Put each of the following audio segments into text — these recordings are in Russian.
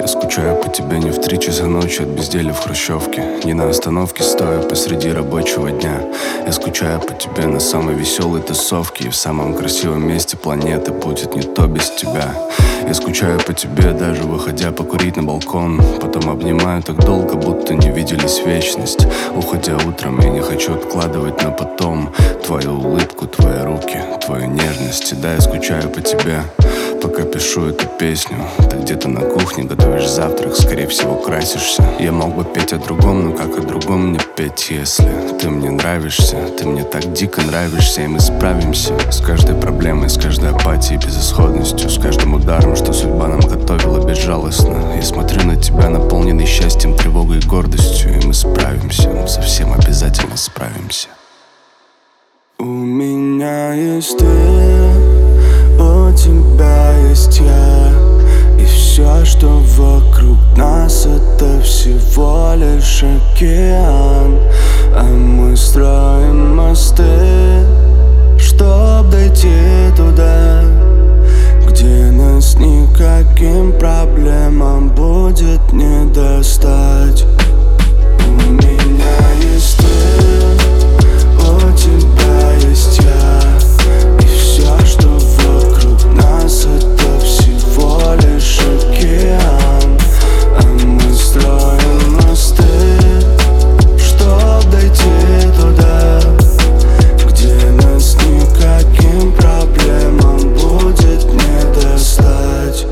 скучаю по тебе не в 3 часа ночи от безделия в хрущевке, не на остановке, стоя посреди рабочего дня. Я скучаю по тебе на самой веселой тусовке, и в самом красивом месте планеты будет не то без тебя. Я скучаю по тебе, даже выходя покурить на балкон. Потом обнимаю так долго, будто не виделись вечность. Уходя утром, я не хочу откладывать на потом твою улыбку, твои руки, твою нежность. И да, я скучаю по тебе, пока пишу эту песню. Ты где-то на кухне готовишь завтрак, скорее всего красишься. Я мог бы петь о другом, но как о другом мне петь, если ты мне нравишься? Ты мне так дико нравишься, и мы справимся с каждой проблемой, с каждой апатией, безысходностью, с каждым ударом, что судьба нам готовила безжалостно. Я смотрю на тебя, наполненный счастьем, тревогой и гордостью, и мы справимся, мы совсем обязательно справимся. У меня есть ты, у тебя есть я, и все, что вокруг нас, это всего лишь океан. А мы строим мосты, чтоб дойти туда, где нас никаким проблемам будет не достать. У меня есть ты, у тебя есть я, и все, что вокруг нас, это всего лишь океан. А мы строим мосты, чтоб дойти туда, где нас никаким проблемам будет не достать.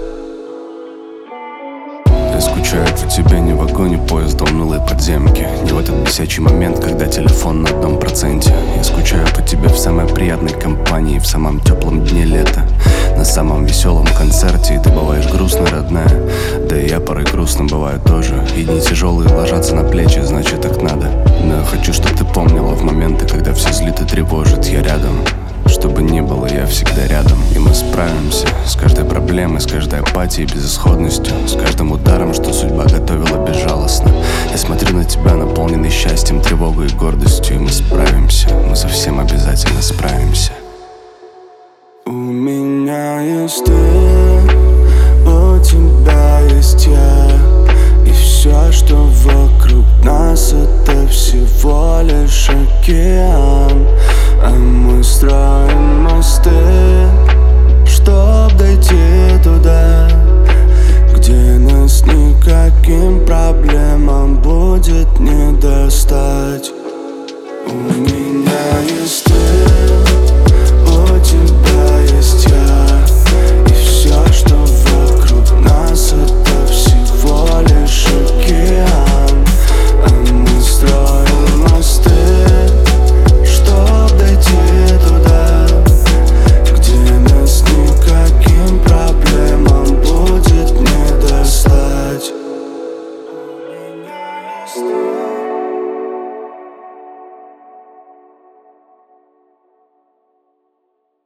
Я скучаю по тебе не в вагоне поезда унылой подземки, не в этот бесячий момент, когда телефон на 1%. Я скучаю по тебе в самой приятной компании, в самом теплом дне лета, на самом веселом концерте. И ты бываешь грустной, родная, да и я порой грустным бываю тоже. И дни тяжелые ложатся на плечи, значит так надо. Но я хочу, чтобы ты помнила в моменты, когда все злит и тревожит. Я рядом, чтобы не было, я всегда рядом. И мы справимся с каждой проблемой, с каждой апатией, безысходностью, с каждым ударом, что судьба готовила безжалостно. Я смотрю на тебя, наполненный счастьем, тревогой и гордостью, и мы справимся, мы совсем обязательно справимся. У меня есть ты, у тебя есть я, и все, что вокруг нас, это всего лишь океан. А мы строим